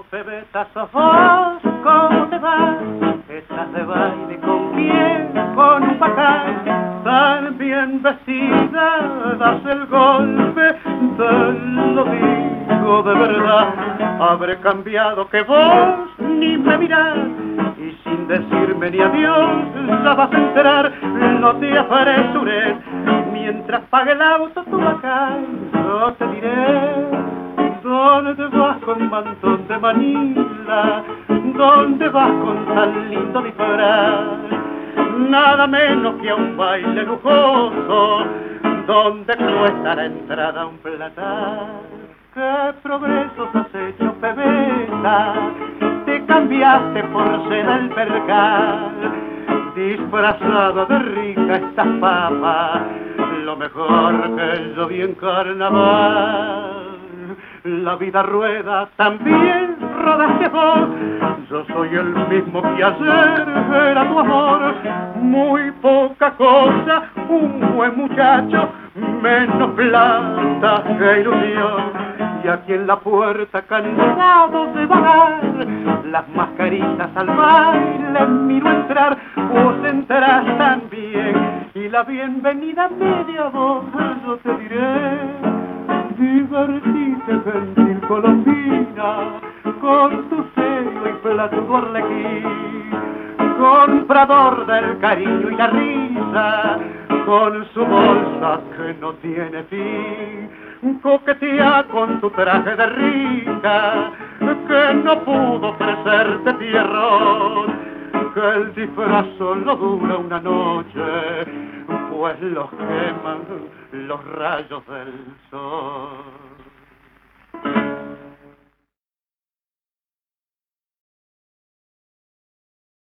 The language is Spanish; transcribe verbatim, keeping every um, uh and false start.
Pebeta, sos vos, ¿cómo te vas? Estás de baile con quién, con un bacán, tan bien vestida, das el golpe, te lo digo de verdad. Habré cambiado que vos ni me mirás, y sin decirme ni adiós, ya vas a enterar, no te apresures, mientras pague el auto tu bacán, yo te diré. ¿Dónde vas con mantón de Manila? ¿Dónde vas con tan lindo disfraz? Nada menos que a un baile lujoso, donde cuesta la entrada un platar. ¿Qué progresos has hecho, Pebeta? Te cambiaste por ser el percal, disfrazada de rica esta papa, lo mejor que yo vi en carnaval. La vida rueda, también rodaste vos. Yo soy el mismo que ayer era tu amor. Muy poca cosa, un buen muchacho, menos plata que ilusión. Y aquí en la puerta, cansado de vagar, las mascaritas al baile miro entrar. Vos entrarás también, y la bienvenida media voz yo te diré. Divertite, gentil colombina, con tu celo y platudo arlequín, comprador del cariño y la risa, con su bolsa que no tiene fin, coquetea con tu traje de rica, que no pudo ofrecerte tierrón, que el disfraz solo dura una noche, pues los queman los rayos del sol.